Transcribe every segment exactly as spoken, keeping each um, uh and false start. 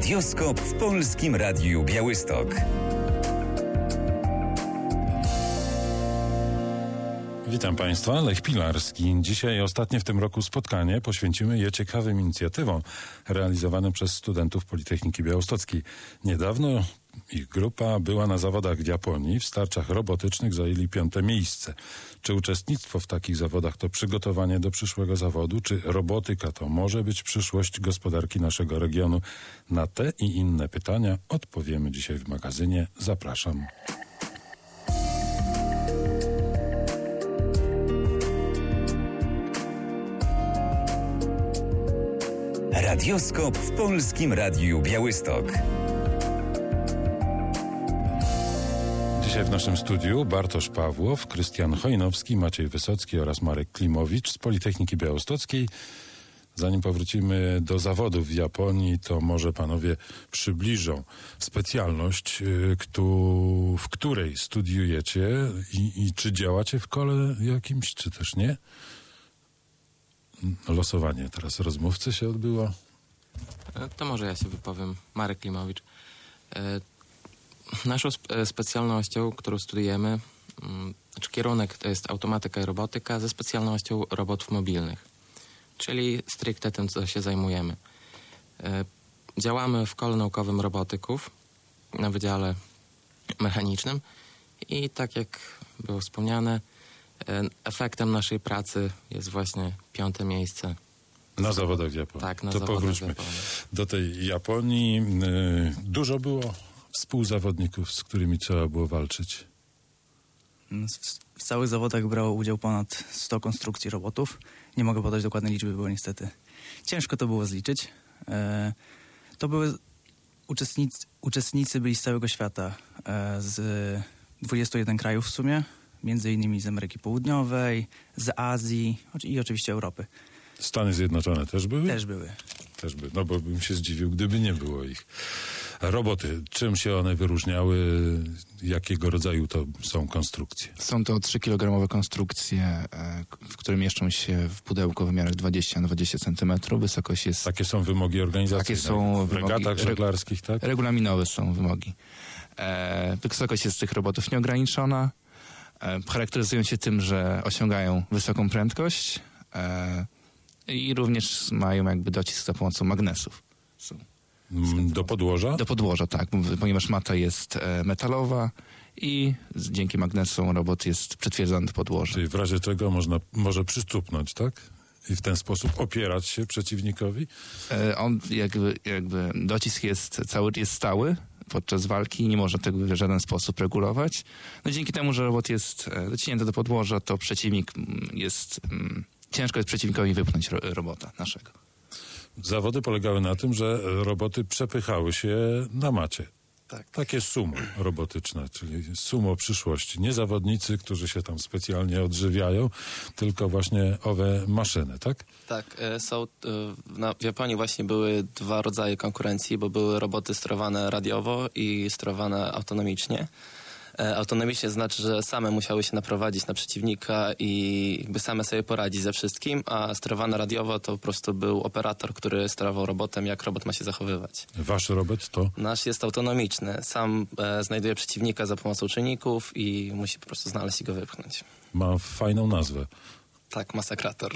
Radioskop w Polskim Radiu Białystok. Witam Państwa, Lech Pilarski. Dzisiaj ostatnie w tym roku spotkanie poświęcimy je ciekawym inicjatywom realizowanym przez studentów Politechniki Białostockiej. Niedawno ich grupa była na zawodach w Japonii. W starciach robotycznych zajęli piąte miejsce. Czy uczestnictwo w takich zawodach to przygotowanie do przyszłego zawodu? Czy robotyka to może być przyszłość gospodarki naszego regionu? Na te i inne pytania odpowiemy dzisiaj w magazynie. Zapraszam. Radioskop w Polskim Radiu Białystok. Dzisiaj w naszym studiu Bartosz Pawłow, Krystian Chojnowski, Maciej Wysocki oraz Marek Klimowicz z Politechniki Białostockiej. Zanim powrócimy do zawodów w Japonii, to może panowie przybliżą specjalność, w której studiujecie i, i czy działacie w kole jakimś, czy też nie? Losowanie teraz rozmówcy się odbyło. To może ja się wypowiem. Marek Klimowicz. Naszą spe- specjalnością, którą studiujemy, znaczy kierunek to jest automatyka i robotyka ze specjalnością robotów mobilnych, czyli stricte tym, co się zajmujemy. Działamy w kole naukowym robotyków na Wydziale Mechanicznym i tak jak było wspomniane, efektem naszej pracy jest właśnie piąte miejsce. Na zawodach w Japonii. Tak, na to zawodach powróćmy w Japonii. do tej Japonii. Dużo było współzawodników, z którymi trzeba było walczyć? W całych zawodach brało udział ponad sto konstrukcji robotów. Nie mogę podać dokładnej liczby, bo niestety ciężko to było zliczyć. E, to były uczestnicy, uczestnicy byli z całego świata, e, z dwudziestu jeden krajów w sumie, między innymi z Ameryki Południowej, z Azji i oczywiście Europy. Stany Zjednoczone też były? Też były. Też by, no bo bym się zdziwił, gdyby nie było ich. Roboty, czym się one wyróżniały? Jakiego rodzaju to są konstrukcje? Są to trzykilogramowe konstrukcje, w które mieszczą się w pudełku w wymiarach dwadzieścia na dwadzieścia centymetrów. Wysokość jest... Takie są wymogi organizacji? Takie są w wymogi... regatach żeglarskich, tak? Regulaminowe są wymogi. E, wysokość jest tych robotów nieograniczona. E, charakteryzują się tym, że osiągają wysoką prędkość e, i również mają jakby docisk za pomocą magnesów. Są. Do podłoża? Do podłoża, tak, ponieważ mata jest e, metalowa i z, dzięki magnesom robot jest przytwierdzony do podłoża. Czyli w razie czego można, może przystuknąć, tak? I w ten sposób opierać się przeciwnikowi? E, on jakby, jakby docisk jest cały, jest stały podczas walki i nie można tego w żaden sposób regulować. No dzięki temu, że robot jest e, dociśnięty do podłoża, to przeciwnik jest... Mm, ciężko jest przeciwnikowi wypchnąć ro, robota naszego. Zawody polegały na tym, że roboty przepychały się na macie. Tak. Takie sumo robotyczne, czyli sumo przyszłości. Nie zawodnicy, którzy się tam specjalnie odżywiają, tylko właśnie owe maszyny, tak? Tak, są, na, w Japonii właśnie były dwa rodzaje konkurencji, bo były roboty sterowane radiowo i sterowane autonomicznie. Autonomicznie znaczy, że same musiały się naprowadzić na przeciwnika i jakby same sobie poradzić ze wszystkim, a sterowane radiowo to po prostu był operator, który sterował robotem, jak robot ma się zachowywać. Wasz robot to? Nasz jest autonomiczny. Sam e, znajduje przeciwnika za pomocą czynników i musi po prostu znaleźć i go wypchnąć. Ma fajną nazwę. Tak, masakrator.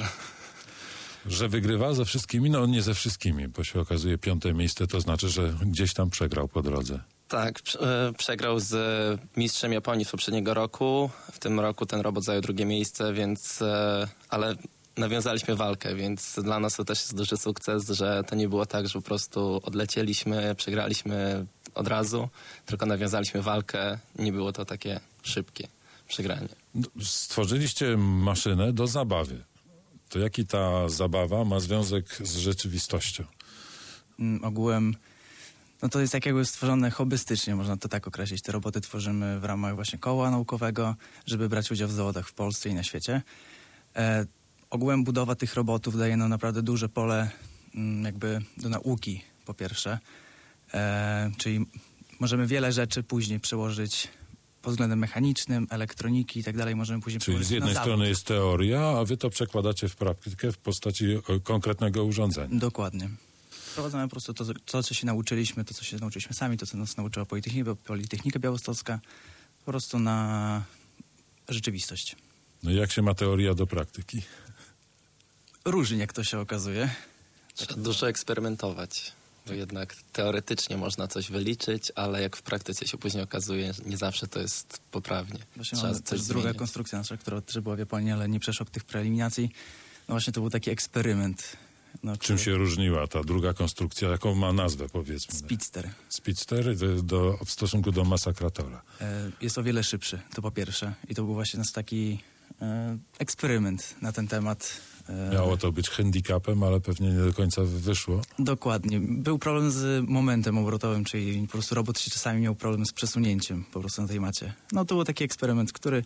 Że wygrywa ze wszystkimi? No nie ze wszystkimi, bo się okazuje piąte miejsce, to znaczy, że gdzieś tam przegrał po drodze. Tak, e, przegrał z mistrzem Japonii z poprzedniego roku. W tym roku ten robot zajął drugie miejsce, więc... E, ale nawiązaliśmy walkę, więc dla nas to też jest duży sukces, że to nie było tak, że po prostu odlecieliśmy, przegraliśmy od razu, tylko nawiązaliśmy walkę. Nie było to takie szybkie przegranie. Stworzyliście maszynę do zabawy. To jaki ta zabawa ma związek z rzeczywistością? Mm, ogółem no to jest jakby stworzone hobbystycznie, można to tak określić. Te roboty tworzymy w ramach właśnie koła naukowego, żeby brać udział w zawodach w Polsce i na świecie. E, ogółem budowa tych robotów daje nam naprawdę duże pole m, jakby do nauki, po pierwsze. E, czyli możemy wiele rzeczy później przełożyć pod względem mechanicznym, elektroniki i tak dalej, możemy później Czyli przełożyć z jednej na strony zawód. jest teoria, a wy to przekładacie w praktykę w postaci konkretnego urządzenia. Dokładnie. Wprowadzamy po prostu to, to, co się nauczyliśmy, to, co się nauczyliśmy sami, to, co nas nauczyła Politechnika, Politechnika Białostocka, po prostu na rzeczywistość. No i jak się ma teoria do praktyki? Różnie, jak to się okazuje. Trzeba dużo eksperymentować, bo jednak teoretycznie można coś wyliczyć, ale jak w praktyce się później okazuje, nie zawsze to jest poprawnie. Właśnie Trzeba mamy coś też druga zmieniać. konstrukcja nasza, która też była w Japonii, ale nie przeszła tych preeliminacji. No właśnie to był taki eksperyment. No, Czym który- się różniła ta druga konstrukcja? Jaką ma nazwę, powiedzmy? Speedster. Speedster do, do, w stosunku do Masakratora. E, Jest o wiele szybszy, to po pierwsze. I to był właśnie nasz taki e, eksperyment na ten temat. E, Miało to być handicapem, ale pewnie nie do końca wyszło. Dokładnie. Był problem z momentem obrotowym, czyli po prostu robot się czasami miał problem z przesunięciem po prostu na tej macie. No to był taki eksperyment, który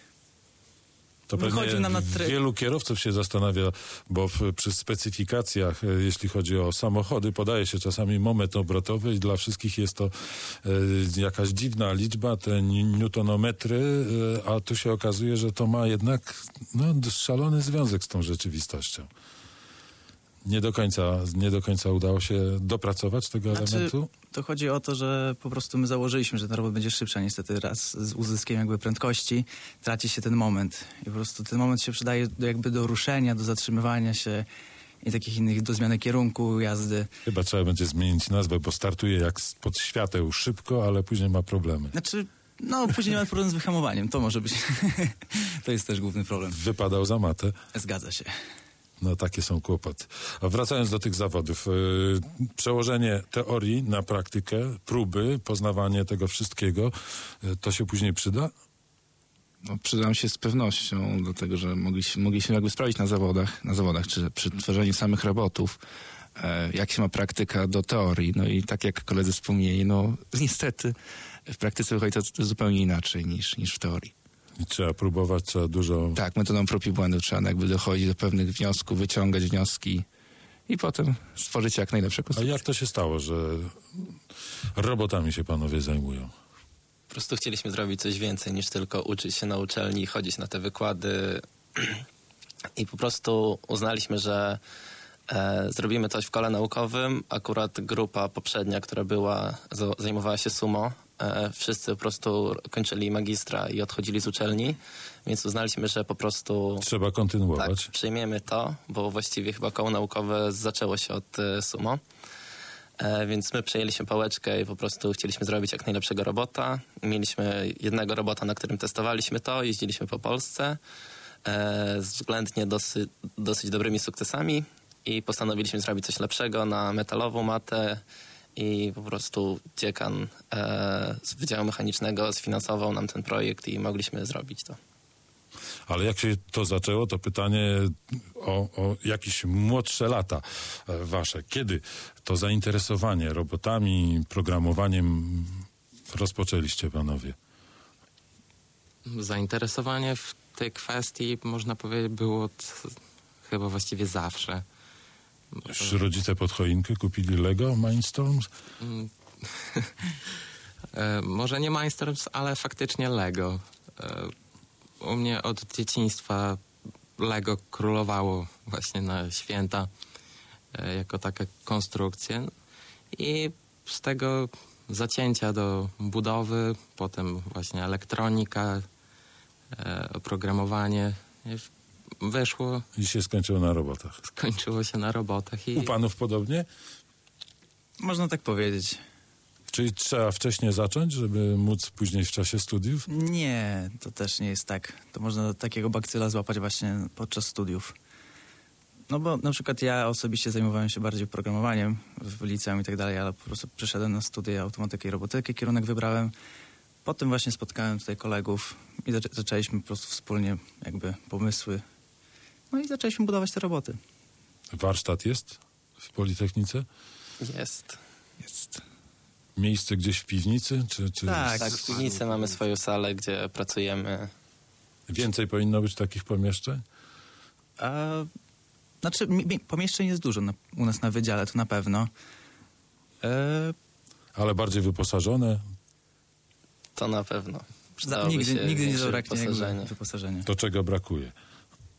To Wychodził pewnie nam na tre- wielu kierowców się zastanawia, bo w, przy specyfikacjach, e, jeśli chodzi o samochody, podaje się czasami moment obrotowy i dla wszystkich jest to e, jakaś dziwna liczba, te ni- newtonometry, e, a tu się okazuje, że to ma jednak no, szalony związek z tą rzeczywistością. Nie do końca, nie do końca udało się dopracować tego Znaczy, elementu. to chodzi o to, że po prostu my założyliśmy, że ten robot będzie szybszy, a niestety raz z uzyskiem jakby prędkości traci się ten moment. I po prostu ten moment się przydaje do, jakby do ruszenia, do zatrzymywania się i takich innych, do zmiany kierunku jazdy. Chyba trzeba będzie zmienić nazwę, bo startuje jak spod świateł szybko, ale później ma problemy. Znaczy, no później mamy problem z wyhamowaniem, to może być. To jest też główny problem. Wypadał za matę. Zgadza się. No takie są kłopoty. A wracając do tych zawodów, yy, przełożenie teorii na praktykę, próby, poznawanie tego wszystkiego, yy, to się później przyda? No, przydam się z pewnością, dlatego że mogliśmy, mogliśmy jakby sprawdzić na zawodach, na zawodach, czy przy tworzeniu samych robotów, e, jak się ma praktyka do teorii. No i tak jak koledzy wspomnieli, no niestety w praktyce wychodzi to zupełnie inaczej niż, niż w teorii. I trzeba próbować, trzeba dużo... Tak, metodą prób i błędów trzeba jakby dochodzić do pewnych wniosków, wyciągać wnioski i potem stworzyć jak najlepsze A konstrukcje. jak to się stało, że robotami się panowie zajmują? Po prostu chcieliśmy zrobić coś więcej niż tylko uczyć się na uczelni, chodzić na te wykłady i po prostu uznaliśmy, że e, zrobimy coś w kole naukowym. Akurat grupa poprzednia, która była, z, zajmowała się sumo, e, wszyscy po prostu kończyli magistra i odchodzili z uczelni, więc uznaliśmy, że po prostu Trzeba tak, kontynuować. przyjmiemy to, bo właściwie chyba koło naukowe zaczęło się od e, sumo. E, więc my przejęliśmy pałeczkę i po prostu chcieliśmy zrobić jak najlepszego robota. Mieliśmy jednego robota, na którym testowaliśmy to, jeździliśmy po Polsce e, z względnie dosy, dosyć dobrymi sukcesami i postanowiliśmy zrobić coś lepszego na metalową matę i po prostu dziekan e, z Wydziału Mechanicznego sfinansował nam ten projekt i mogliśmy zrobić to. Ale jak się to zaczęło, to pytanie o, o jakieś młodsze lata e, wasze. Kiedy to zainteresowanie robotami, programowaniem rozpoczęliście panowie? Zainteresowanie w tej kwestii, można powiedzieć, było od, chyba właściwie zawsze. Już rodzice pod choinkę kupili Lego Mindstorms? E, Może nie Mindstorms, ale faktycznie Lego. E, U mnie od dzieciństwa Lego królowało właśnie na święta e, jako taka konstrukcja. I z tego zacięcia do budowy, potem właśnie elektronika, e, oprogramowanie e, wyszło, I się skończyło na robotach. skończyło się na robotach. I U panów podobnie? Można tak powiedzieć. Czyli trzeba wcześniej zacząć, żeby móc później w czasie studiów? Nie, to też nie jest tak. To można takiego bakcyla złapać właśnie podczas studiów. No bo na przykład ja osobiście zajmowałem się bardziej programowaniem w liceum i tak dalej, ale po prostu przyszedłem na studia automatyki i robotyki, kierunek wybrałem. Potem właśnie spotkałem tutaj kolegów i zaczę- zaczęliśmy po prostu wspólnie jakby pomysły. No i zaczęliśmy budować te roboty. Warsztat jest w Politechnice? Jest. Jest. Miejsce gdzieś w piwnicy? Czy, czy Tak. Tak, w piwnicy mamy swoją salę, gdzie pracujemy. więcej powinno być takich pomieszczeń? A, znaczy mi- mi- pomieszczeń jest dużo na, u nas na wydziale, to na pewno. E, Ale bardziej wyposażone? To na pewno. za, Przydałoby nigdy, się nigdy nie większe zabraknie jakby wyposażenie. wyposażenia. Do czego brakuje?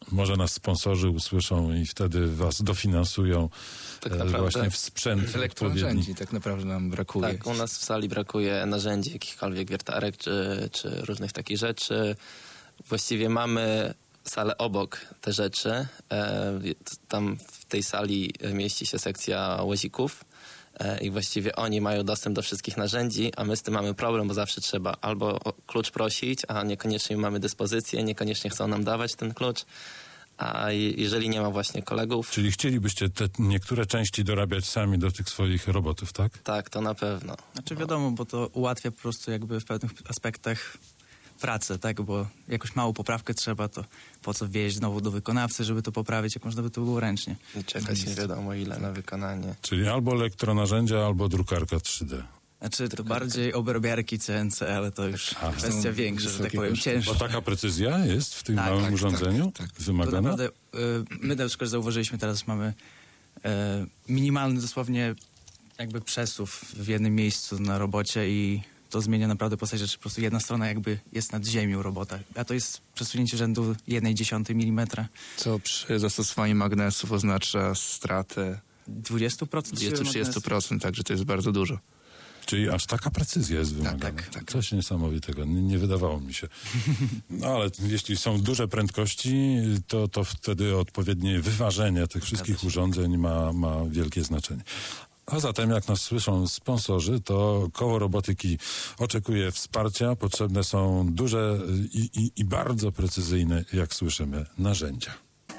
Może nas sponsorzy usłyszą i wtedy was dofinansują Tak e, naprawdę. właśnie w sprzęt odpowiedni. Elektronarzędzi tak naprawdę nam brakuje. Tak, u nas w sali brakuje narzędzi, jakichkolwiek wiertarek czy, czy różnych takich rzeczy. Właściwie mamy salę obok te rzeczy. E, tam w tej sali mieści się sekcja łazików e, i właściwie oni mają dostęp do wszystkich narzędzi, a my z tym mamy problem, bo zawsze trzeba albo o klucz prosić, a niekoniecznie mamy dyspozycję, niekoniecznie chcą nam dawać ten klucz. A je- jeżeli nie ma właśnie kolegów, Czyli chcielibyście te niektóre części dorabiać sami do tych swoich robotów, tak? tak, to na pewno. Znaczy wiadomo, bo to ułatwia po prostu jakby w pewnych aspektach pracę, tak? Bo jakąś małą poprawkę trzeba, to po co wieźć znowu do wykonawcy, żeby to poprawić, jak można by to było ręcznie. I czekać nie wiadomo ile na wykonanie. Czyli albo elektronarzędzia, albo drukarka trzy D. Znaczy to bardziej obrabiarki C N C, ale to już Aha. kwestia większa, że tak wysokie powiem, koszty. Bo cięższa. taka precyzja jest w tym Tak, małym tak, urządzeniu tak, tak. To wymagana? naprawdę, y, my na przykład zauważyliśmy teraz, mamy y, minimalny dosłownie jakby przesuw w jednym miejscu na robocie i to zmienia naprawdę postać rzeczy. Po prostu jedna strona jakby jest nad ziemią robota, a to jest przesunięcie rzędu jednej dziesiątej milimetra. Co przy zastosowaniu magnesów oznacza stratę dwadzieścia procent siły dwadzieścia do trzydziestu procent, także to jest bardzo dużo. Czyli aż taka precyzja jest wymagana. tak, tak. Coś niesamowitego. Nie, nie wydawało mi się. No ale jeśli są duże prędkości, to, to wtedy odpowiednie wyważenie tych wszystkich urządzeń ma, ma wielkie znaczenie. A zatem, jak nas słyszą sponsorzy, to Koło Robotyki oczekuje wsparcia. Potrzebne są duże i, i, i bardzo precyzyjne, jak słyszymy, narzędzia.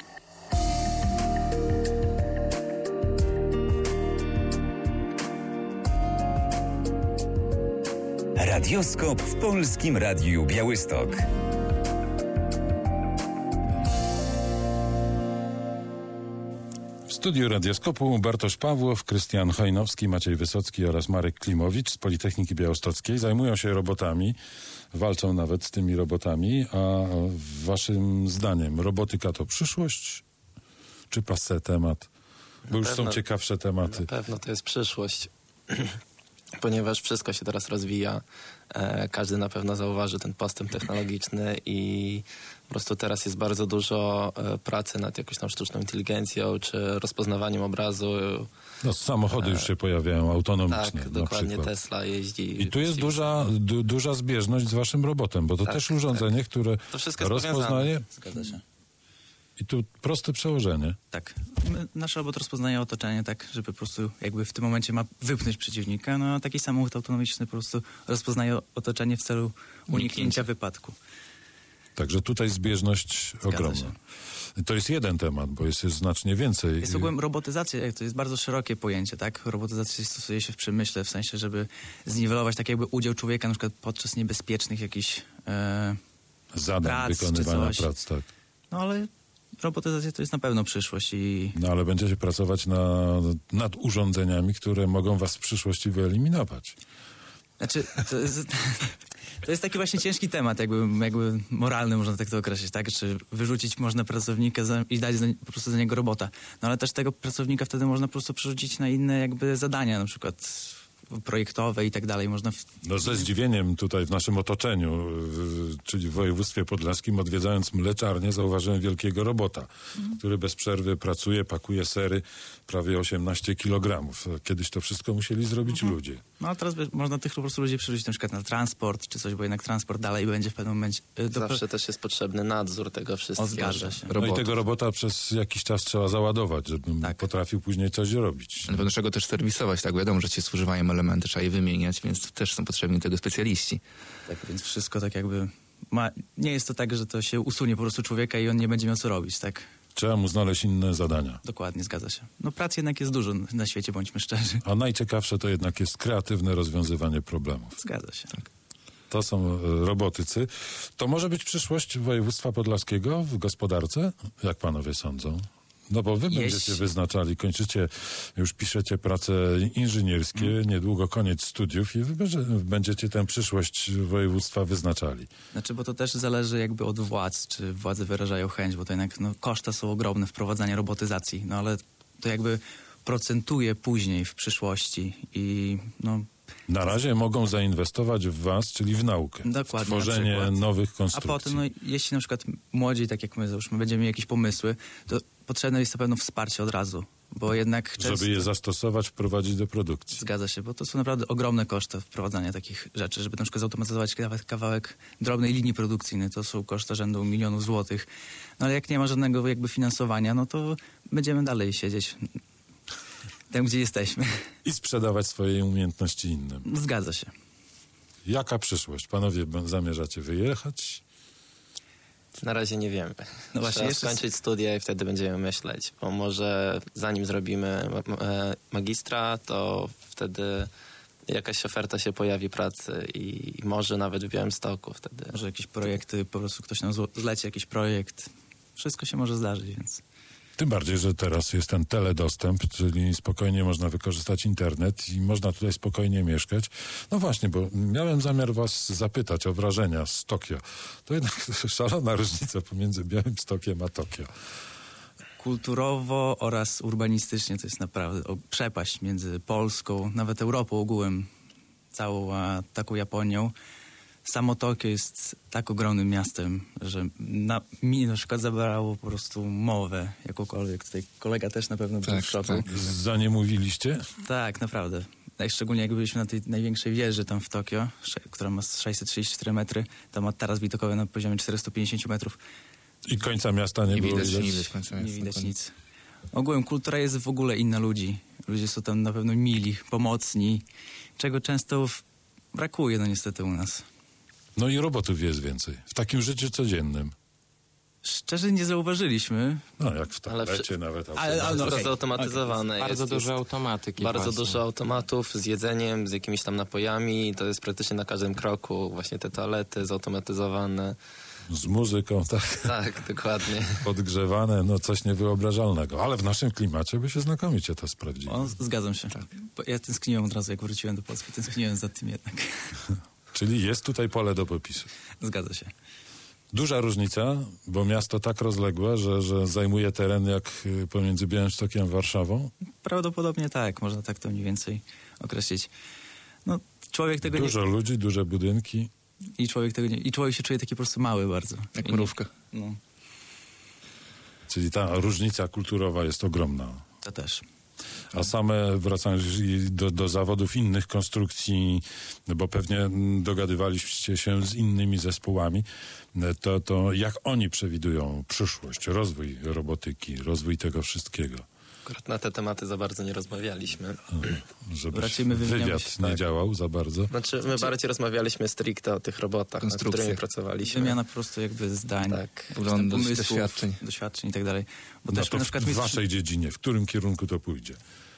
Radioskop w Polskim Radiu Białystok. W studiu Radioskopu Bartosz Pawłow, Krystian Hojnowski, Maciej Wysocki oraz Marek Klimowicz z Politechniki Białostockiej zajmują się robotami, walczą nawet z tymi robotami, a waszym zdaniem robotyka to przyszłość czy passé temat? Bo już są pewno- ciekawsze tematy. Na pewno to jest przyszłość, ponieważ wszystko się teraz rozwija. E, każdy na pewno zauważy ten postęp technologiczny i po prostu teraz jest bardzo dużo e, pracy nad jakąś tam sztuczną inteligencją czy rozpoznawaniem obrazu. No, samochody już się pojawiają, autonomiczne Tak, na dokładnie przykład. Tesla jeździ. I tu jest duża, du, duża zbieżność z waszym robotem, bo to Tak, też urządzenie, które To wszystko jest rozpoznaje Zgadza się. i tu proste przełożenie. Tak. My, nasz robot rozpoznaje otoczenie tak, żeby po prostu jakby w tym momencie ma wypchnąć przeciwnika, no a taki samochód autonomiczny po prostu rozpoznaje otoczenie w celu uniknięcia wypadku. Także tutaj zbieżność ogromna. się. To jest jeden temat, bo jest, jest znacznie więcej. Jest ogółem robotyzacja, to jest bardzo szerokie pojęcie, tak? Robotyzacja stosuje się w przemyśle, w sensie, żeby zniwelować tak jakby udział człowieka na przykład podczas niebezpiecznych jakichś... E, Zadań prac czy wykonywania coś. prac, tak. no ale robotyzacja to jest na pewno przyszłość i No ale będziecie pracować na, nad urządzeniami, które mogą was w przyszłości wyeliminować. Znaczy, to jest, to jest taki właśnie ciężki temat, jakby, jakby moralny, można tak to określić, tak? Czy wyrzucić można pracownika za, i dać za, po prostu za niego robota. No ale też tego pracownika wtedy można po prostu przerzucić na inne jakby zadania, na przykład projektowe i tak dalej. Można w, No ze zdziwieniem tutaj w naszym otoczeniu, w, czyli w województwie podlaskim, odwiedzając mleczarnię, zauważyłem wielkiego robota, Mhm. który bez przerwy pracuje, pakuje sery, prawie osiemnaście kilogramów. Kiedyś to wszystko musieli zrobić Mhm. ludzie. no ale teraz by, można tych po prostu ludzi przerzucić na przykład na transport czy coś, bo jednak transport dalej będzie w pewnym momencie... y, do- Zawsze też jest potrzebny nadzór tego wszystkiego. O, zgadza się. No i Robotów. tego robota przez jakiś czas trzeba załadować, żeby Tak. potrafił później coś robić. Na pewno trzeba go też serwisować, tak wiadomo, że ci zużywają elementy, trzeba je wymieniać, więc też są potrzebni tego specjaliści. Tak, więc wszystko tak jakby... Ma, nie jest to tak, że to się usunie po prostu człowieka i on nie będzie miał co robić, tak? Trzeba mu znaleźć inne zadania. Dokładnie, zgadza się. No pracy jednak jest dużo na świecie, bądźmy szczerzy. A najciekawsze to jednak jest kreatywne rozwiązywanie problemów. Zgadza się. To są e, robotycy. To może być przyszłość województwa podlaskiego w gospodarce? Jak panowie sądzą? No bo wy Jeśli- będziecie wyznaczali, kończycie, już piszecie prace inżynierskie, niedługo koniec studiów i wy będzie- będziecie tę przyszłość województwa wyznaczali. Znaczy, bo to też zależy jakby od władz, czy władze wyrażają chęć, bo to jednak no, koszta są ogromne wprowadzania robotyzacji, no ale to jakby procentuje później w przyszłości i no Na razie mogą zainwestować w was, czyli w naukę. Dokładnie, w tworzenie na przykład. nowych A konstrukcji. potem, no, jeśli na przykład młodzi, tak jak my, załóżmy, będziemy mieli jakieś pomysły, to potrzebne jest na pewno wsparcie od razu, bo jednak często... Żeby je zastosować, wprowadzić do produkcji. Zgadza się, bo to są naprawdę ogromne koszty wprowadzania takich rzeczy, żeby na przykład zautomatyzować nawet kawałek drobnej linii produkcyjnej, to są koszty rzędu milionów złotych. No ale jak nie ma żadnego jakby finansowania, no to będziemy dalej siedzieć tam, gdzie jesteśmy. I sprzedawać swoje umiejętności innym. Zgadza się. Jaka przyszłość? Panowie, b- zamierzacie wyjechać? Na razie nie wiemy. No właśnie, Trzeba jeszcze- skończyć studia i wtedy będziemy myśleć, bo może zanim zrobimy ma- e, magistra, to wtedy jakaś oferta się pojawi pracy i może nawet w Białymstoku wtedy. Może jakieś projekty, po prostu ktoś nam zło- zleci jakiś projekt. Wszystko się może zdarzyć, więc... Tym bardziej, że teraz jest ten teledostęp, czyli spokojnie można wykorzystać internet i można tutaj spokojnie mieszkać. No właśnie, bo miałem zamiar was zapytać o wrażenia z Tokio. To jednak szalona różnica pomiędzy Białymstokiem a Tokio. Kulturowo oraz urbanistycznie to jest naprawdę o, przepaść między Polską, nawet Europą ogółem, całą a taką Japonią. Samo Tokio jest tak ogromnym miastem, że na, mi na przykład zabrało po prostu mowę jakąkolwiek. Tutaj kolega też na pewno był Tak, w szoku. tak. Za nie mówiliście? Tak, naprawdę. Tak, szczególnie jak byliśmy na tej największej wieży tam w Tokio, sze- która ma sześćset trzydzieści cztery metry, tam ma taras widokowy na poziomie czterysta pięćdziesiąt metrów. I końca miasta nie, Nie było widać, widać? nie widać końca Nie miasta, widać dokładnie. nic. Ogółem kultura jest w ogóle inna ludzi. Ludzie są tam na pewno mili, pomocni, czego często w... brakuje no niestety u nas. No i robotów jest więcej. W takim życiu codziennym. Szczerze nie zauważyliśmy. No jak w Ale toalecie przy- nawet. Ale- ale- automat. no, Wszystko okej. zautomatyzowane. Bardzo jest, dużo jest automatyki bardzo właśnie. dużo automatów z jedzeniem, z jakimiś tam napojami. To jest praktycznie na każdym kroku. Właśnie te toalety zautomatyzowane. Z muzyką, tak. Tak, dokładnie. Podgrzewane, no coś niewyobrażalnego. Ale w naszym klimacie by się znakomicie to sprawdziło. O, zgadzam się. Bo ja tęskniłem od razu, jak wróciłem do Polski. Tęskniłem za tym jednak. Czyli jest tutaj pole do popisu. Zgadza się. Duża różnica, bo miasto tak rozległe, że, że zajmuje teren jak y, pomiędzy Białymstokiem a Warszawą. Prawdopodobnie tak, można tak to mniej więcej określić. No, człowiek tego Dużo ludzi, duże budynki. nie... I człowiek tego nie... I człowiek się czuje taki po prostu mały bardzo. Jak I nie- mrówka. No, Czyli ta różnica kulturowa jest ogromna. to też. A same, wracając i do, do zawodów innych konstrukcji, bo pewnie mm, dogadywaliście się z innymi zespołami, to, to jak oni przewidują przyszłość, rozwój robotyki, rozwój tego wszystkiego? Akurat na te tematy za bardzo nie rozmawialiśmy. Żeby Raczej my wymieniamy wywiad się, nie tak. działał za bardzo. Znaczy, my bardziej rozmawialiśmy stricte o tych robotach, nad Konstrukcjach. którymi pracowaliśmy. Wymiana po prostu jakby zdań, Tak. jakichś tam Poglądów, pomysłów, doświadczeń. doświadczeń i tak dalej. Bo No też to na w, przykład w mistrz- waszej dziedzinie, w którym kierunku to pójdzie?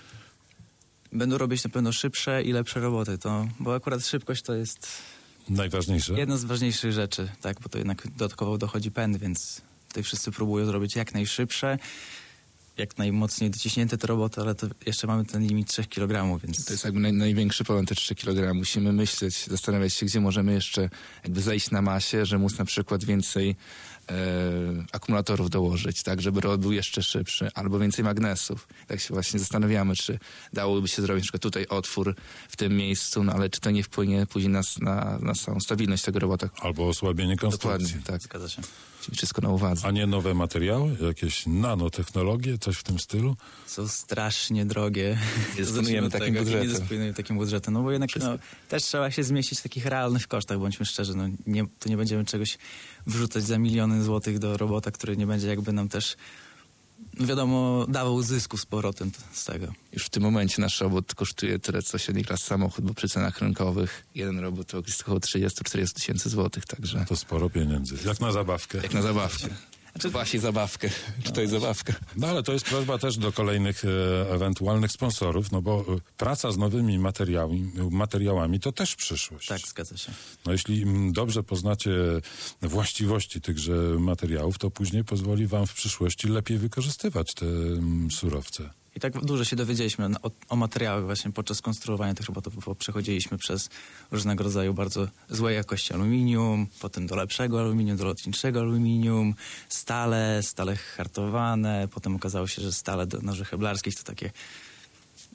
będą robić na pewno szybsze i lepsze roboty, to, bo akurat szybkość to jest Najważniejsze? jedna z ważniejszych rzeczy, tak, bo to jednak dodatkowo dochodzi pęd, więc tutaj wszyscy próbują zrobić jak najszybsze, jak najmocniej dociśnięte te roboty, ale to jeszcze mamy ten limit trzech kilogramów, więc To jest jakby naj, największy problem, te trzy kilogramy. Musimy myśleć, zastanawiać się, gdzie możemy jeszcze jakby zejść na masie, że móc na przykład więcej e, akumulatorów dołożyć, tak, żeby robot był jeszcze szybszy, albo więcej magnesów. Tak się właśnie zastanawiamy, czy dałoby się zrobić na przykład tutaj otwór w tym miejscu, no ale czy to nie wpłynie później na, na, na samą stabilność tego robota. Albo osłabienie konstrukcji. Dokładnie, tak. zgadza się. Czyli wszystko na uwadze. A nie nowe materiały? Jakieś nanotechnologie? Coś w tym stylu? Są strasznie drogie. Nie dysponujemy takim Nie budżetem. dysponujemy takim budżetem, no bo jednak no, też trzeba się zmieścić w takich realnych kosztach, bądźmy szczerzy, no nie, to nie będziemy czegoś wrzucać za miliony złotych do robota, który nie będzie jakby nam też, no wiadomo, dawał zysku z powrotem t- z tego. Już w tym momencie nasz robot kosztuje tyle, co średni klas samochód, bo przy cenach rynkowych jeden robot to jest około trzydzieści czterdzieści tysięcy złotych, także To sporo pieniędzy. Jak na zabawkę. jak na zabawkę. Czy właśnie zabawkę? Czy to jest zabawka? No ale to jest prośba też do kolejnych e, ewentualnych sponsorów, no bo e, praca z nowymi materiałami, materiałami to też przyszłość. Tak, zgadza się. No jeśli mm, dobrze poznacie właściwości tychże materiałów, to później pozwoli wam w przyszłości lepiej wykorzystywać te mm, surowce. I tak dużo się dowiedzieliśmy o, o materiałach właśnie podczas konstruowania tych robotów, bo przechodziliśmy przez różnego rodzaju bardzo złej jakości aluminium, potem do lepszego aluminium, do lotniczego aluminium, stale, stale hartowane, potem okazało się, że stale do noży heblarskich to takie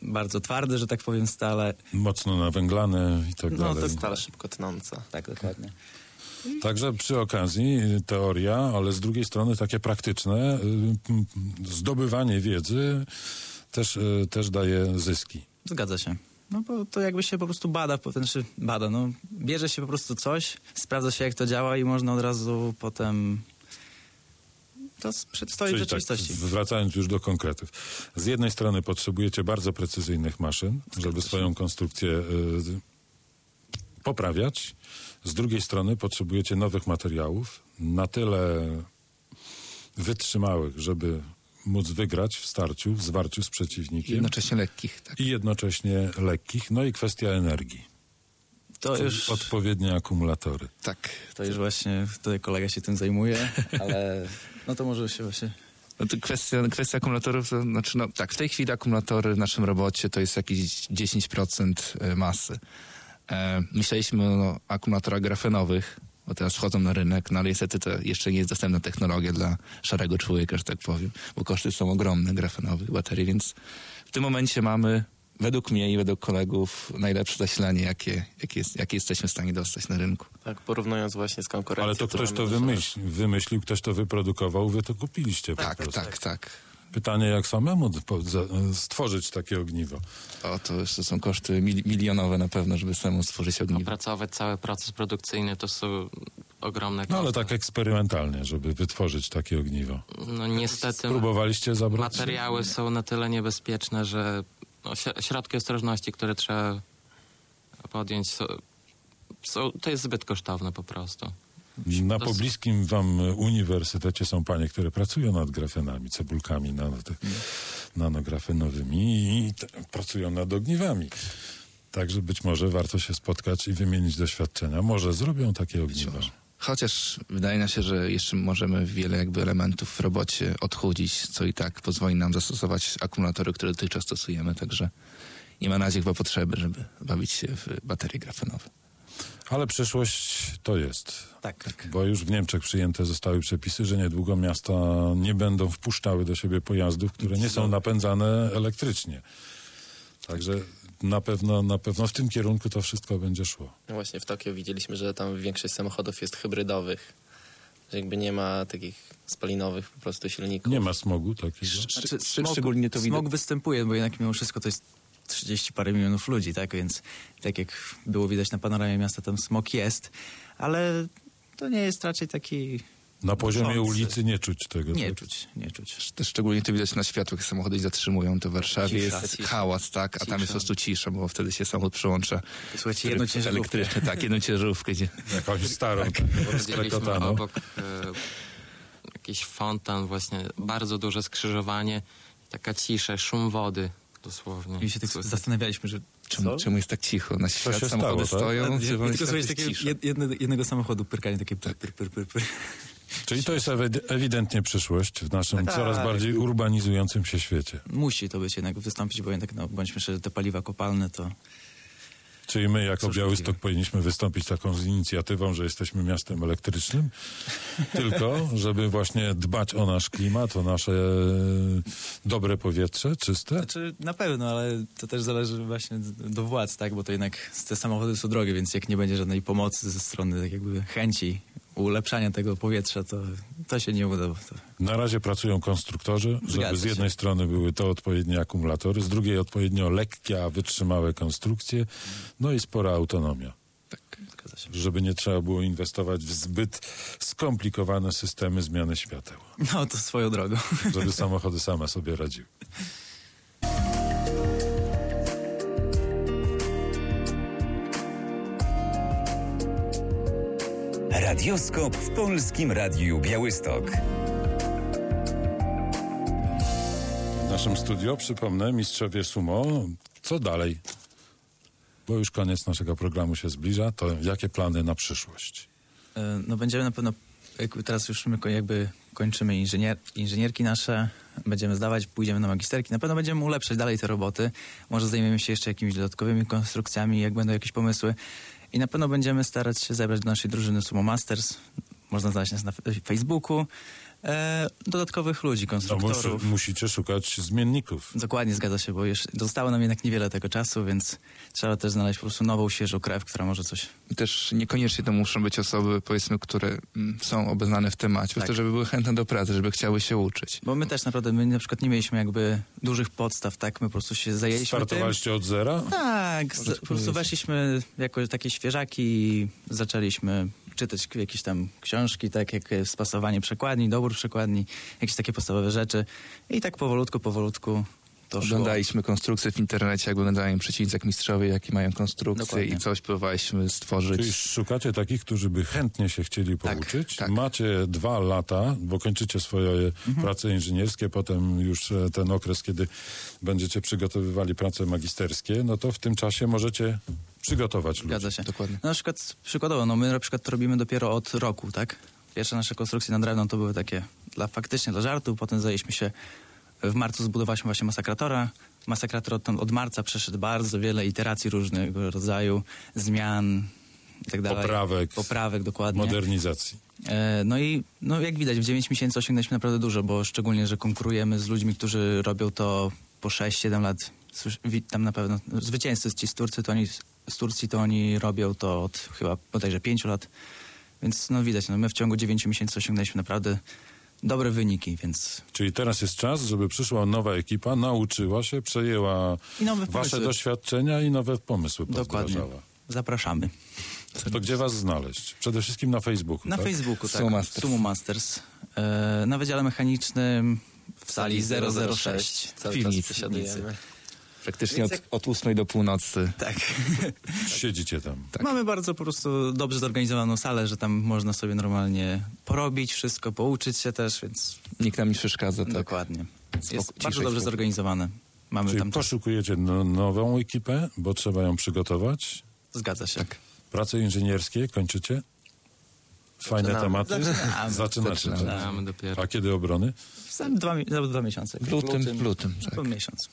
bardzo twarde, że tak powiem, stale. Mocno nawęglane i tak No, dalej. to Stale szybko tnąca. Tak, dokładnie. Także przy okazji y, teoria, ale z drugiej strony takie praktyczne, y, y, zdobywanie wiedzy też, y, też daje zyski. Zgadza się. No bo to jakby się po prostu bada, po- znaczy bada, no. Bierze się po prostu coś, sprawdza się jak to działa i można od razu potem to s- przedstawić w Czyli tak, rzeczywistości. wracając już do konkretów. Z jednej strony potrzebujecie bardzo precyzyjnych maszyn, żeby swoją konstrukcję y, poprawiać. Z drugiej strony potrzebujecie nowych materiałów, na tyle wytrzymałych, żeby móc wygrać w starciu, w zwarciu z przeciwnikiem. Jednocześnie lekkich, tak. I jednocześnie lekkich. No i kwestia energii. To już, Odpowiednie akumulatory. Tak. to już właśnie tutaj kolega się tym zajmuje, ale no to może się właśnie... No to kwestia, kwestia akumulatorów, to znaczy, no tak, w tej chwili akumulatory w naszym robocie to jest jakieś dziesięć procent masy. E, myśleliśmy o akumulatorach grafenowych, bo teraz wchodzą na rynek, no ale niestety to jeszcze nie jest dostępna technologia dla szarego człowieka, że tak powiem, bo koszty są ogromne grafenowych baterii, więc w tym momencie mamy, według mnie i według kolegów, najlepsze zasilanie, jakie, jakie, jest, jakie jesteśmy w stanie dostać na rynku. Tak, porównując właśnie z konkurencją. Ale to którą ktoś to mamy, wymyśl, wymyślił, ktoś to wyprodukował, wy to kupiliście. po Tak, prostu. tak, tak. Pytanie, jak samemu po- za- stworzyć takie ogniwo. O, to, już to są koszty mil, milionowe na pewno, żeby samemu stworzyć ogniwo. Opracować cały proces produkcyjny to są ogromne koszty. No ale tak eksperymentalnie, żeby wytworzyć takie ogniwo. No niestety Próbowaliście zabrać? materiały są na tyle niebezpieczne, że no, śro- środki ostrożności, które trzeba podjąć, są, są, to jest zbyt kosztowne po prostu. Na To- pobliskim wam uniwersytecie są panie, które pracują nad grafenami, cebulkami nano, te, nanografenowymi i te, pracują nad ogniwami. Także być może warto się spotkać i wymienić doświadczenia. Może zrobią takie ogniwa. Chociaż wydaje nam się, że jeszcze możemy wiele jakby elementów w robocie odchudzić, co i tak pozwoli nam zastosować akumulatory, które dotychczas stosujemy, także nie ma na razie chyba potrzeby, żeby bawić się w baterie grafenowe. Ale przyszłość to jest. Tak. Bo już w Niemczech przyjęte zostały przepisy, że niedługo miasta nie będą wpuszczały do siebie pojazdów, które nie są napędzane elektrycznie. Także na pewno, na pewno w tym kierunku to wszystko będzie szło. No właśnie w Tokio widzieliśmy, że tam większość samochodów jest hybrydowych. Że jakby nie ma takich spalinowych po prostu silników. Nie ma smogu takiego. Znaczy, Szcz- smog, szczególnie to widać- smog występuje, bo jednak mimo wszystko to jest trzydzieści parę milionów ludzi, tak? Więc tak jak było widać na panoramie miasta, tam smog jest, ale to nie jest raczej taki... Na poziomie Duszący. ulicy nie czuć tego. Nie tak? czuć, nie czuć. Też szczególnie to widać na światłach, jak samochody się zatrzymują, to w Warszawie Cisza, jest cisza. hałas, tak, a tam Cisza. jest po prostu cisza, bo wtedy się samochód przełącza. Słuchajcie, jedną Tryb ciężarówkę. elektryczny, tak, jedną ciężarówkę. Gdzie... Jakąś starą, tak, Widzieliśmy rozklekotaną. obok e, jakiś fontan, właśnie bardzo duże skrzyżowanie, taka cisza, szum wody dosłownie. I się tak Słychać. zastanawialiśmy, że Czemu, czemu jest tak cicho? Na świat się samochody stało, tak? stoją, Ja, czy ja, wam tylko się słychać tak takiego cisza? jed, jedne, jednego samochodu, pyrkanie takie pyr, pyr, pyr, pyr, pyr. Czyli to jest ewi- ewidentnie przyszłość w naszym Tak. coraz bardziej urbanizującym się świecie. Musi to być jednak wystąpić, bo jednak, no, bądźmy szczerzy, te paliwa kopalne to... Czyli my jako Cóż Białystok takiego. powinniśmy wystąpić taką z inicjatywą, że jesteśmy miastem elektrycznym, tylko żeby właśnie dbać o nasz klimat, o nasze dobre powietrze, czyste. Znaczy, na pewno, ale to też zależy właśnie do władz, tak? Bo to jednak te samochody są drogie, więc jak nie będzie żadnej pomocy ze strony tak jakby chęci ulepszania tego powietrza, to, to się nie uda. Bo to... Na razie pracują konstruktorzy, żeby Zgadza z się. jednej strony były to odpowiednie akumulatory, z drugiej odpowiednio lekkie, a wytrzymałe konstrukcje, no i spora autonomia. Zgadza się. Żeby nie trzeba było inwestować w zbyt skomplikowane systemy zmiany świateł, No to swoją drogą. żeby samochody same sobie radziły. Radioskop w Polskim Radiu Białystok. W naszym studio, przypomnę, mistrzowie sumo. Co dalej? Bo już koniec naszego programu się zbliża. To jakie plany na przyszłość? E, No będziemy na pewno, jakby teraz już my ko- jakby kończymy inżynier, inżynierki nasze, będziemy zdawać, pójdziemy na magisterki. Na pewno będziemy ulepszać dalej te roboty. Może zajmiemy się jeszcze jakimiś dodatkowymi konstrukcjami, jak będą jakieś pomysły. I na pewno będziemy starać się zebrać do naszej drużyny Sumo Masters. Można znaleźć nas na F- Facebooku. E, dodatkowych ludzi, No, konstruktorów. musi, musicie szukać zmienników. Dokładnie, zgadza się, bo już zostało nam jednak niewiele tego czasu, więc trzeba też znaleźć po prostu nową, świeżą krew, która może coś... I też niekoniecznie to muszą być osoby, powiedzmy, które mm, są obeznane w temacie, Tak. po to, żeby były chętne do pracy, żeby chciały się uczyć. Bo my też naprawdę, my na przykład nie mieliśmy jakby dużych podstaw, tak? My po prostu się zajęliśmy tym. Startowaliście od zera? Tak, z, po prostu powiedzieć. weszliśmy jako takie świeżaki i zaczęliśmy czytać jakieś tam książki, tak jak spasowanie przekładni, dobór przekładni, jakieś takie podstawowe rzeczy i tak powolutku, powolutku to szło. Oglądaliśmy konstrukcje w internecie, jak wyglądają przeciwnicy, jak mistrzowie, jakie mają konstrukcje Dokładnie. i coś próbowaliśmy stworzyć. Czyli szukacie takich, którzy by chętnie się chcieli Tak, pouczyć. tak. Macie dwa lata, bo kończycie swoje Mhm. prace inżynierskie, potem już e, ten okres, kiedy będziecie przygotowywali prace magisterskie, no to w tym czasie możecie przygotować ludzi. Zgadza się. Dokładnie. No, na przykład przykładowo, no my na przykład to robimy dopiero od roku, tak? Pierwsze nasze konstrukcje na drewno to były takie dla faktycznie dla żartu, potem zajęliśmy się, w marcu zbudowaliśmy właśnie masakratora. Masakrator od, od marca przeszedł bardzo wiele iteracji różnego rodzaju, zmian i tak dalej. Poprawek. Poprawek, dokładnie. Modernizacji. E, No i no jak widać, w dziewięć miesięcy osiągnęliśmy naprawdę dużo, bo szczególnie, że konkurujemy z ludźmi, którzy robią to po sześć siedem lat. Słysz- wi- Tam na pewno zwycięzcy ci z Turcji, to oni, z Turcji to oni robią to od chyba bodajże pięciu lat. Więc no widać, no my w ciągu dziewięciu miesięcy osiągnęliśmy naprawdę dobre wyniki, więc Czyli teraz jest czas, żeby przyszła nowa ekipa, nauczyła się, przejęła I nowe wasze pomysły. doświadczenia i nowe pomysły dokładnie powdrażała. zapraszamy. To gdzie was znaleźć? Przede wszystkim na Facebooku, Na tak? Facebooku, tak. Sumo Masters. Sumo Masters. E, na Wydziale Mechanicznym w sali zero zero sześć. Cały piwnicy. czas przesiadujemy. Praktycznie Więc od, od ósmej do północy. Tak. Siedzicie tam. Tak. Mamy bardzo po prostu dobrze zorganizowaną salę, że tam można sobie normalnie porobić wszystko, pouczyć się też, więc Nikt nam nie przeszkadza. Tak. dokładnie. Jest Spoko- bardzo ciszej, dobrze spokój. zorganizowane. Mamy Czyli tam też... poszukujecie no, nową ekipę, bo trzeba ją przygotować. Zgadza się. Tak. Prace inżynierskie kończycie? Fajne Zaczynamy. tematy? Zaczynamy. Zaczynacie. Zaczynamy. tak. Mamy dopiero. A kiedy obrony? Za dwa, mi- za dwa miesiące. W lutym, w lutym, tak. Po miesiąc.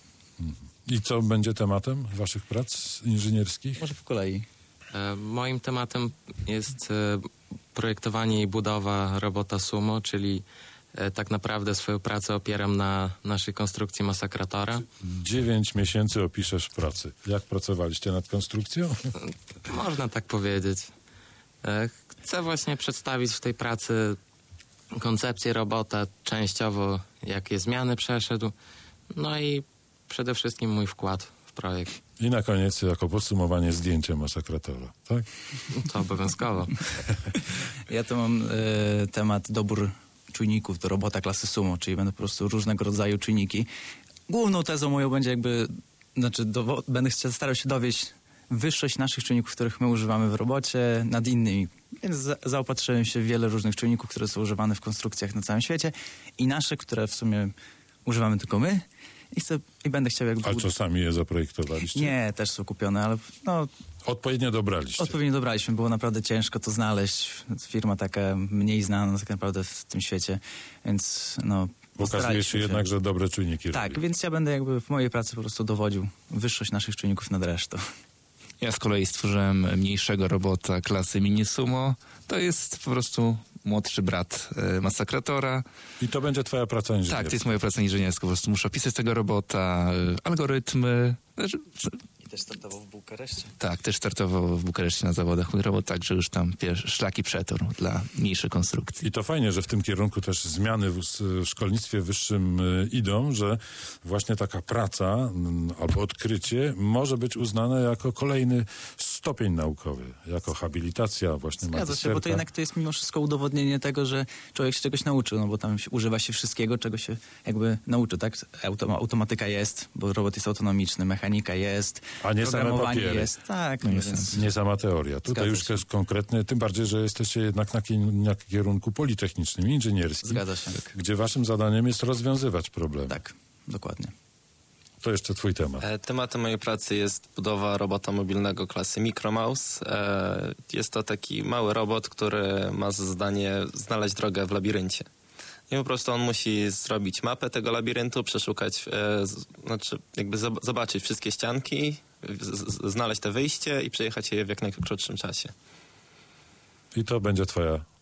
I co będzie tematem waszych prac inżynierskich? Może po kolei. E, Moim tematem jest e, projektowanie i budowa robota Sumo, czyli e, tak naprawdę swoją pracę opieram na naszej konstrukcji masakratora. Dziewięć miesięcy opiszesz pracy. Jak pracowaliście nad konstrukcją? Można tak powiedzieć. E, Chcę właśnie przedstawić w tej pracy koncepcję robota, częściowo jakie zmiany przeszedł, no i przede wszystkim mój wkład w projekt. I na koniec jako podsumowanie zdjęcie masakratora, tak? To obowiązkowo. Ja to mam e, temat dobór czujników do robota klasy Sumo, czyli będą po prostu różnego rodzaju czujniki. Główną tezą moją będzie jakby, znaczy dowo- będę chciał, starał się dowieść wyższość naszych czujników, których my używamy w robocie nad innymi. Więc za, zaopatrzyłem się w wiele różnych czujników, które są używane w konstrukcjach na całym świecie i nasze, które w sumie używamy tylko my. I, chcę, i będę chciał jakby... A co sami je zaprojektowaliście? Nie, też są kupione, ale no, Odpowiednio dobraliście. odpowiednio dobraliśmy. Było naprawdę ciężko to znaleźć. Firma taka mniej znana tak naprawdę w tym świecie, więc no... Okazuje postaraliśmy się jednak, że dobre czujniki Tak, robi. więc ja będę jakby w mojej pracy po prostu dowodził wyższość naszych czujników nad resztą. Ja z kolei stworzyłem mniejszego robota klasy Mini Sumo. To jest po prostu młodszy brat e, masakratora. I to będzie twoja praca inżynierska. Tak, to jest moja praca inżynierska. Po prostu muszę opisać tego robota, e, algorytmy. Znaczy, I też startował w Bukareszcie. tak, też startował w Bukareszcie na zawodach mój robot, także już tam pier- szlaki przetorł dla mniejszej konstrukcji. I to fajnie, że w tym kierunku też zmiany w, w szkolnictwie wyższym y, idą, że właśnie taka praca mm, albo odkrycie może być uznane jako kolejny stopień naukowy, jako habilitacja właśnie Zgadza się, magisterka. bo to jednak to jest mimo wszystko udowodnienie tego, że człowiek się czegoś nauczył, no bo tam się, używa się wszystkiego, czego się jakby nauczył, tak? Automa- automatyka jest, bo robot jest autonomiczny, mechanika jest, A nie same programowanie papiery. jest. Tak, No no jest więc... Nie sama teoria. Tutaj Zgadza już się. jest konkretny, tym bardziej, że jesteście jednak na, ki- na kierunku politechnicznym, inżynierskim, Zgadza się. gdzie waszym zadaniem jest rozwiązywać problemy. Tak, dokładnie. To jeszcze twój temat. E, Tematem mojej pracy jest budowa robota mobilnego klasy Micromouse. E, Jest to taki mały robot, który ma za zadanie znaleźć drogę w labiryncie. I po prostu on musi zrobić mapę tego labiryntu, przeszukać, e, z, znaczy jakby zob- zobaczyć wszystkie ścianki, z, z, znaleźć te wyjście i przejechać je w jak najkrótszym czasie. I to będzie twoja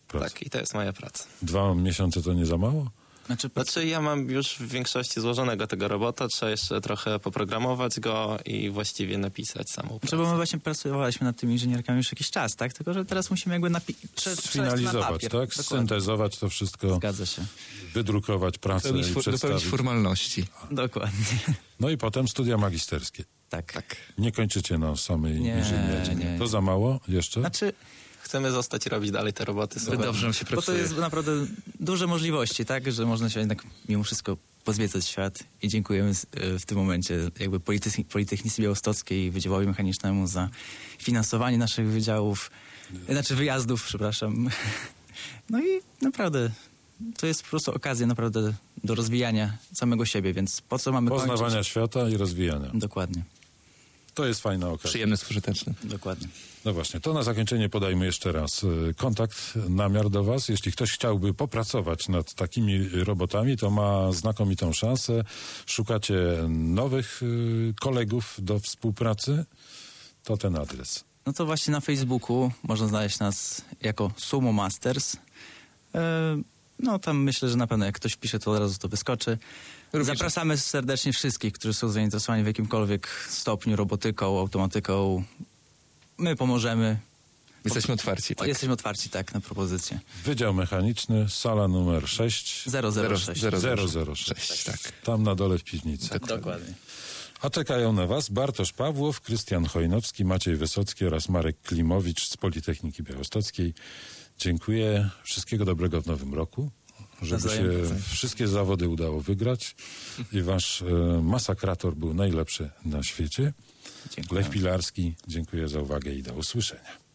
praca. Tak, i to jest moja praca. Dwa miesiące to nie za mało? Znaczy, Znaczy ja mam już w większości złożonego tego robota, trzeba jeszcze trochę poprogramować go i właściwie napisać samą znaczy, pracę. bo my właśnie pracowaliśmy nad tymi inżynierkami już jakiś czas, tak? Tylko, że teraz musimy jakby napi- prze- Sfinalizować, na papier. tak? Dokładnie. Syntezować to wszystko, Zgadza się. wydrukować pracę Dopełnić, i fu- dopełnić przedstawić. formalności. Dokładnie. No i potem studia magisterskie. Tak. Tak. Nie kończycie na samej Nie, inżynierii. nie. To za mało jeszcze? Znaczy, Chcemy zostać i robić dalej te roboty. Zbyt dobrze nam się bo to pracuje. jest naprawdę duże możliwości, tak? Że można się jednak mimo wszystko pozwiedzać świat i dziękujemy z- w tym momencie jakby Politechni- Politechnice Białostockiej i Wydziałowi Mechanicznemu za finansowanie naszych wydziałów, znaczy wyjazdów, przepraszam. No i naprawdę to jest po prostu okazja naprawdę do rozwijania samego siebie, więc po co mamy Poznawania kończyć? świata i rozwijania. Dokładnie, To jest fajna okazja. Przyjemny, skuteczny. dokładnie. No właśnie, to na zakończenie podajmy jeszcze raz y, kontakt, namiar do Was. Jeśli ktoś chciałby popracować nad takimi robotami, to ma znakomitą szansę. Szukacie nowych y, kolegów do współpracy, to ten adres. No to właśnie na Facebooku można znaleźć nas jako Sumo Masters. E, no tam myślę, że na pewno jak ktoś wpisze, to od razu to wyskoczy. Również- Zapraszamy serdecznie wszystkich, którzy są zainteresowani w jakimkolwiek stopniu robotyką, automatyką. My pomożemy. Jesteśmy otwarci. Tak. Jesteśmy otwarci, tak, na propozycje. Wydział Mechaniczny, sala numer sześć. zero zero sześć. Zero, zero zero, zero sześć. sześć, tak. Tam na dole w piwnicy. Dokładnie. A czekają na Was Bartosz Pawłow, Krystian Chojnowski, Maciej Wysocki oraz Marek Klimowicz z Politechniki Białostockiej. Dziękuję. Wszystkiego dobrego w nowym roku. Żeby się Nawzajem. wszystkie zawody udało wygrać i wasz e, masakrator był najlepszy na świecie. Dziękuję. Lech Pilarski, dziękuję za uwagę i do usłyszenia.